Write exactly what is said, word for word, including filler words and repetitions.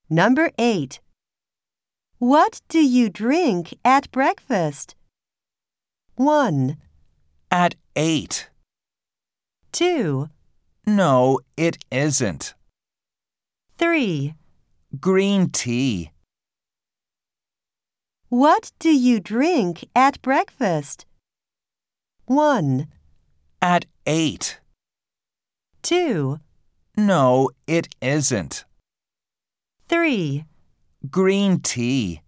Number eight. What do you drink at breakfast? one, At eight. two, No, it isn't. three. Green tea. What do you drink at breakfast? one, At eight. two, No, it isn't. three. Green tea.